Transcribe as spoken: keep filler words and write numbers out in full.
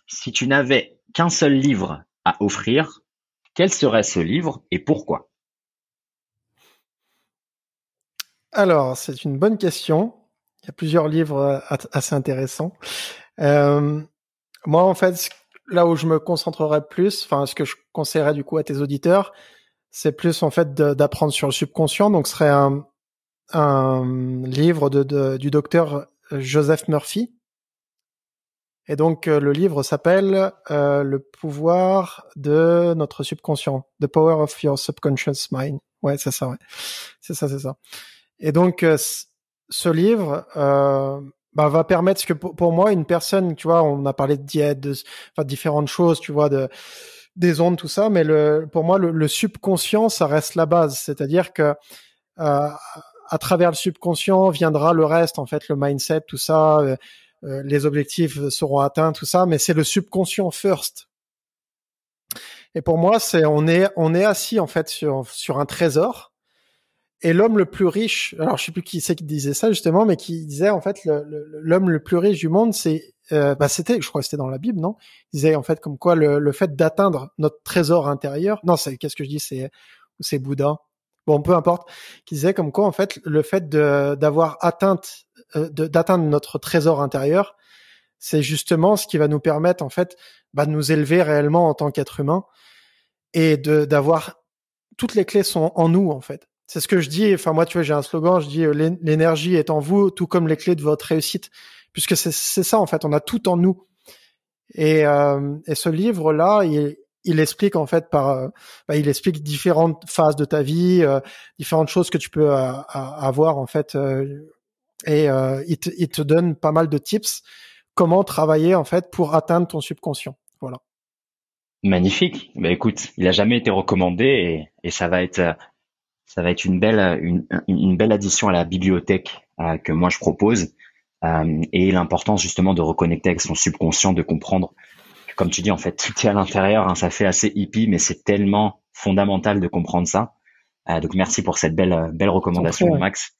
Si tu n'avais qu'un seul livre à offrir, quel serait ce livre et pourquoi? Alors, c'est une bonne question. Il y a plusieurs livres euh, assez intéressants. Euh, moi, en fait, là où je me concentrerais plus, enfin, ce que je conseillerais du coup à tes auditeurs, c'est plus en fait de, d'apprendre sur le subconscient. Donc, ce serait un, un livre de, de, du docteur Joseph Murphy. Et donc, euh, le livre s'appelle euh, Le pouvoir de notre subconscient, The Power of Your Subconscious Mind. Ouais, c'est ça, ouais. C'est ça, c'est ça. Et donc, euh, ce livre euh, bah, va permettre, que pour, pour moi, une personne, tu vois, on a parlé de diète, de, enfin, différentes choses, tu vois, de des ondes, tout ça, mais le, pour moi, le, le subconscient, ça reste la base. C'est-à-dire que euh, à travers le subconscient viendra le reste, en fait, le mindset, tout ça, euh, euh, les objectifs seront atteints, tout ça, mais c'est le subconscient first. Et pour moi, c'est on est on est assis en fait sur sur un trésor. Et l'homme le plus riche, alors je sais plus qui c'est qui disait ça justement, mais qui disait en fait le, le, l'homme le plus riche du monde, c'est, euh, bah c'était, je crois que c'était dans la Bible, non? Il disait en fait comme quoi le, le fait d'atteindre notre trésor intérieur, non, c'est qu'est-ce que je dis, c'est c'est Bouddha, bon peu importe, qui disait comme quoi en fait le fait de d'avoir atteinte, euh, de, d'atteindre notre trésor intérieur, c'est justement ce qui va nous permettre en fait bah, de nous élever réellement en tant qu'être humain et de d'avoir toutes les clés sont en nous en fait. C'est ce que je dis. Enfin moi, tu vois, j'ai un slogan. Je dis euh, l'énergie est en vous, tout comme les clés de votre réussite, puisque c'est c'est ça en fait. On a tout en nous. Et euh, et ce livre là, il il explique en fait par, euh, bah, il explique différentes phases de ta vie, euh, différentes choses que tu peux euh, avoir en fait, euh, et euh, il te il te donne pas mal de tips comment travailler en fait pour atteindre ton subconscient. Voilà. Magnifique. Bah écoute, il a jamais été recommandé et, et ça va être euh, ça va être une belle une, une belle addition à la bibliothèque euh, que moi je propose. Euh, et l'importance justement de reconnecter avec son subconscient, de comprendre que, comme tu dis, en fait, tout est à l'intérieur. Hein, ça fait assez hippie, mais c'est tellement fondamental de comprendre ça. Euh, donc merci pour cette belle belle Je t'en prie, recommandation, ouais. Max.